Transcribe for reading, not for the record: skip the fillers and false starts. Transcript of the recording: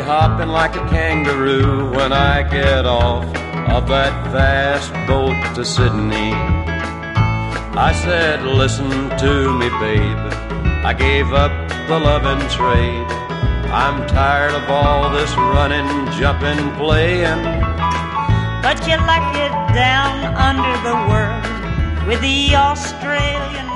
hopping like a kangaroo when I get off of that fast boat to Sydney. I said, listen to me, babe, I gave up the loving trade. I'm tired of all this running, jumping, playing. But you like it down under the world with the Australian